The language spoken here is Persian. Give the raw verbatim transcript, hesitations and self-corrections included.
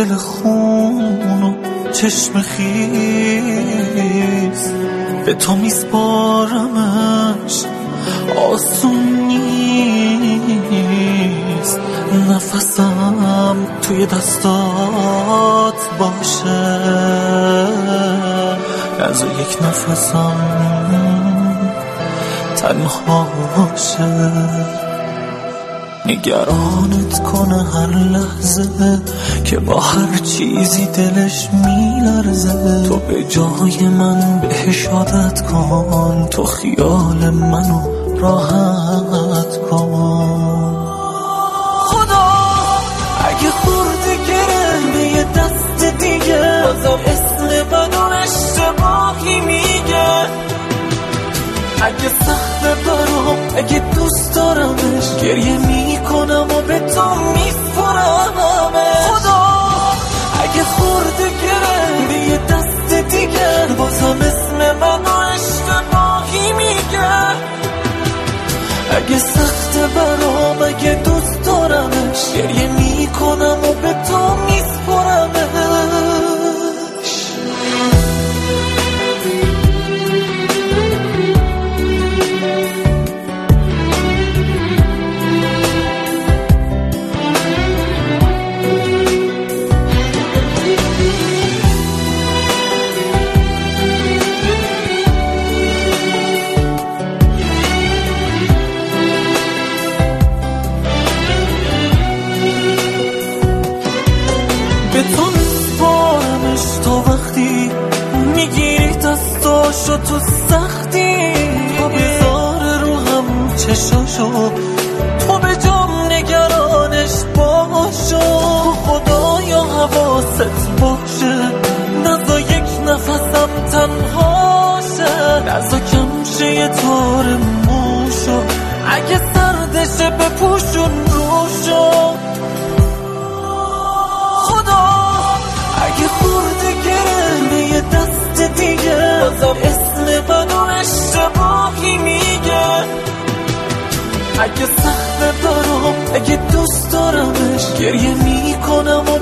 دل خون و چشم خیز به تو میسپارمش، آسون نیست نفسم توی دستات باشه، از یک نفسم تنها باشه. نگرانت کنه هر لحظه که با هر چیزی دلش میلرزه، تو به جای من بهش عادت کن، تو خیال منو راحت کن. خدا اگه خورده گره یه دست دیگه، بازم اسم منو اشتباهی میگه. اگه سخته برام، اگه دوست دارمش، گریه میکنم و به تو میسپرمش. خدا اگه خورده گره یه دست دیگه، بازم اسم منو اشتباهی میگه. اگه سخته برام، اگه دوست دارمش، گریه میکنم و به تو میسپرمش. به تو میسپارمش تا وقتی میگیری دستاشو تو سختی، تو بذار رو هم چشاشو، تو به جام نگرانش باشو. خدایا حواست باشه، نزا یک نفسم تنها شه، نزا کم شه یه تار موشو، اگه سردشه بپوشون روشو. اگه خورده گره یه دست دیگه، بازم اسم منو اشتباهی میگه. اگه سخته برام، اگه دوست دارمش، گریه میکنم و